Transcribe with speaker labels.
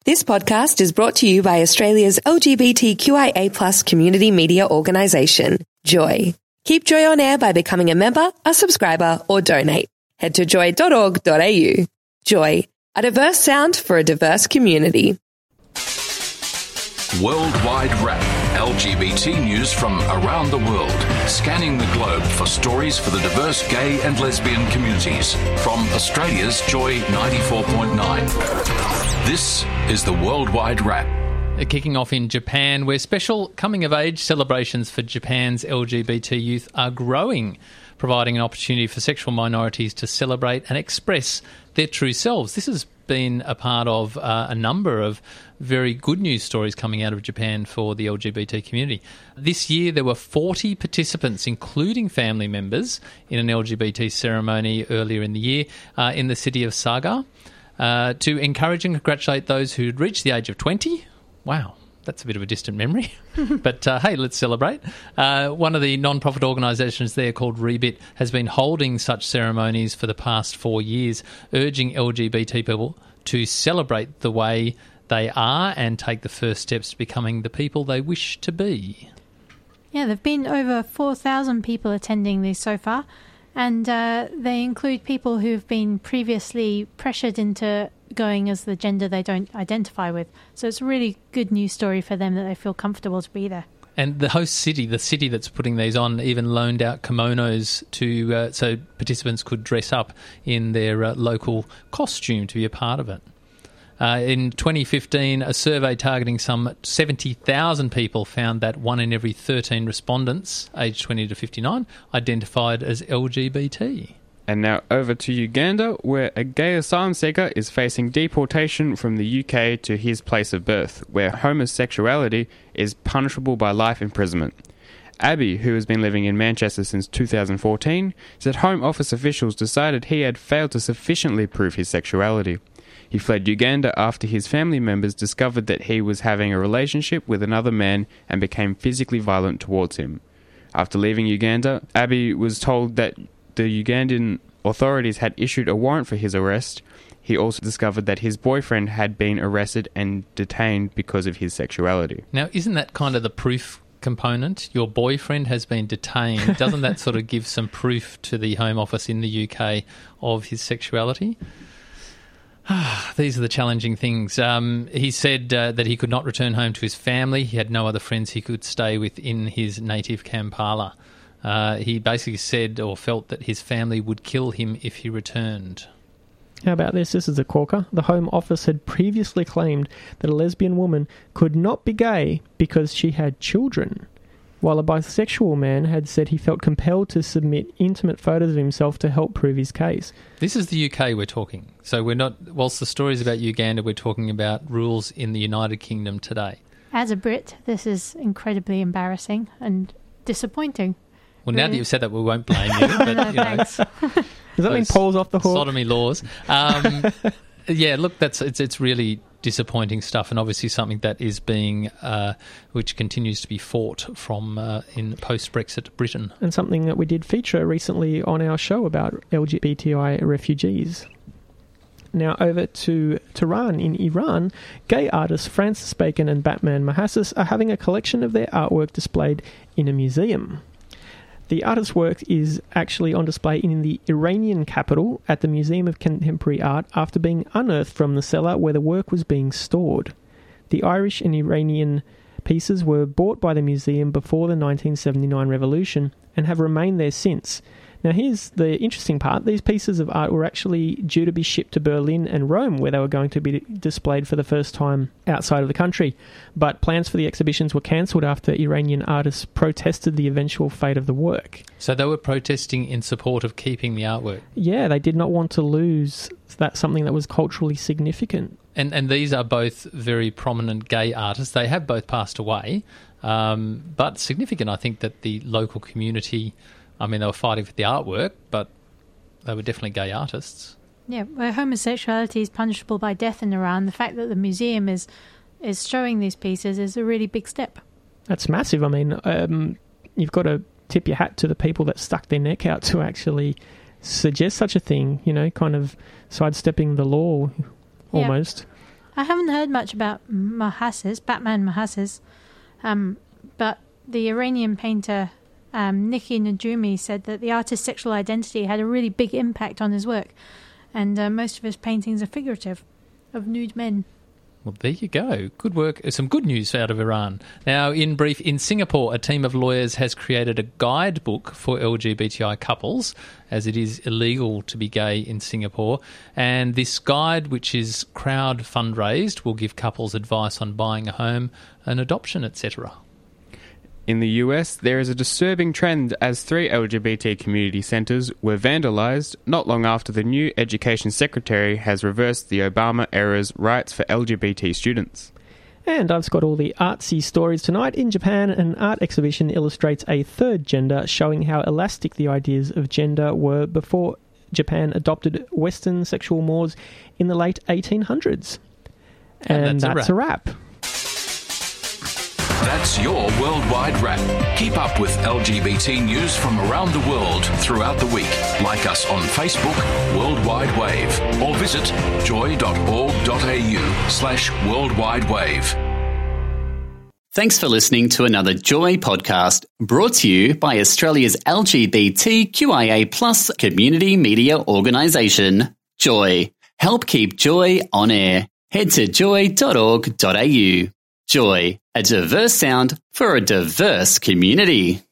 Speaker 1: This podcast is brought to you by Australia's LGBTQIA+ community media organisation, Joy. Keep Joy on air by becoming a member, a subscriber, or donate. Head to joy.org.au. Joy, a diverse sound for a diverse community.
Speaker 2: Worldwide Wrap. LGBT news from around the world, scanning the globe for stories for the diverse gay and lesbian communities. From Australia's Joy 94.9. This is the Worldwide Wrap.
Speaker 3: Kicking off in Japan, where special coming-of-age celebrations for Japan's LGBT youth are growing, providing an opportunity for sexual minorities to celebrate and express their true selves. This has been a part of a number of very good news stories coming out of Japan for the LGBT community. This year there were 40 participants, including family members, in an LGBT ceremony earlier in the year in the city of Saga to encourage and congratulate those who had reached the age of 20. Wow. That's a bit of a distant memory. But, hey, let's celebrate. One of the non-profit organisations there called Rebit has been holding such ceremonies for the past 4 years, urging LGBT people to celebrate the way they are and take the first steps to becoming the people they wish to be.
Speaker 4: Yeah, there have been over 4,000 people attending these so far, and they include people who've been previously pressured into going as the gender they don't identify with. So it's a really good news story for them that they feel comfortable to be there. And
Speaker 3: the host city, the city that's putting these on, even loaned out kimonos to so participants could dress up in their local costume to be a part of it. In 2015, a survey targeting some 70,000 people found that 1 in every 13 respondents, aged 20 to 59, identified as LGBT.
Speaker 5: And now over to Uganda, where a gay asylum seeker is facing deportation from the UK to his place of birth, where homosexuality is punishable by life imprisonment. Abby, who has been living in Manchester since 2014, said Home Office officials decided he had failed to sufficiently prove his sexuality. He fled Uganda after his family members discovered that he was having a relationship with another man and became physically violent towards him. After leaving Uganda, Abby was told that the Ugandan authorities had issued a warrant for his arrest. He also discovered that his boyfriend had been arrested and detained because of his sexuality.
Speaker 3: Now, isn't that kind of the proof component? Your boyfriend has been detained. Doesn't that sort of give some proof to the Home Office in the UK of his sexuality? These are the challenging things. He said that he could not return home to his family. He had no other friends he could stay with in his native Kampala. He basically said or felt that his family would kill him if he returned.
Speaker 6: How about this? This is a corker. The Home Office had previously claimed that a lesbian woman could not be gay because she had children, while a bisexual man had said he felt compelled to submit intimate photos of himself to help prove his case.
Speaker 3: This is the UK we're talking. So we're not, whilst the story is about Uganda, we're talking about rules in the United Kingdom today.
Speaker 4: As a Brit, this is incredibly embarrassing and disappointing.
Speaker 3: Well, now that you've said that, we won't blame you. But,
Speaker 4: no, thanks.
Speaker 6: Does that mean Paul's off the hook?
Speaker 3: Sodomy laws. Yeah, look, it's really disappointing stuff, and obviously something that is being, which continues to be fought from in post-Brexit Britain.
Speaker 6: And something that we did feature recently on our show about LGBTI refugees. Now over to Tehran in Iran, gay artists Francis Bacon and Batman Mahassis are having a collection of their artwork displayed in a museum. The artist's work is actually on display in the Iranian capital at the Museum of Contemporary Art after being unearthed from the cellar where the work was being stored. The Irish and Iranian pieces were bought by the museum before the 1979 revolution and have remained there since. Now here's the interesting part. These pieces of art were actually due to be shipped to Berlin and Rome, where they were going to be displayed for the first time outside of the country. But plans for the exhibitions were cancelled after Iranian artists protested the eventual fate of the work.
Speaker 3: So they were protesting in support of keeping the artwork?
Speaker 6: Yeah, they did not want to lose something that was culturally significant.
Speaker 3: And these are both very prominent gay artists. They have both passed away, but significant, I think, that the local community... I mean, they were fighting for the artwork, but they were definitely gay artists.
Speaker 4: Yeah, where homosexuality is punishable by death in Iran, the fact that the museum is showing these pieces is a really big step.
Speaker 6: That's massive. I mean, you've got to tip your hat to the people that stuck their neck out to actually suggest such a thing, you know, kind of sidestepping the law almost.
Speaker 4: I haven't heard much about Batman Mahassis, but the Iranian painter Niki Najumi said that the artist's sexual identity had a really big impact on his work, and most of his paintings are figurative, of nude men.
Speaker 3: Well, there you go. Good work. Some good news out of Iran. Now, in brief, in Singapore, a team of lawyers has created a guidebook for LGBTI couples, as it is illegal to be gay in Singapore. And this guide, which is crowd fundraised, will give couples advice on buying a home, an adoption, etc.
Speaker 5: In the US, there is a disturbing trend as 3 LGBT community centres were vandalised not long after the new Education Secretary has reversed the Obama-era's rights for LGBT students.
Speaker 6: And I've got all the artsy stories tonight. In Japan, an art exhibition illustrates a third gender, showing how elastic the ideas of gender were before Japan adopted Western sexual mores in the late 1800s. And that's a wrap.
Speaker 2: That's your Worldwide Wrap. Keep up with LGBT news from around the world throughout the week. Like us on Facebook, Worldwide Wave, or visit joy.org.au/Worldwide Wave.
Speaker 7: Thanks for listening to another Joy podcast, brought to you by Australia's LGBTQIA+ community media organisation, Joy. Help keep Joy on air. Head to joy.org.au. Joy, a diverse sound for a diverse community.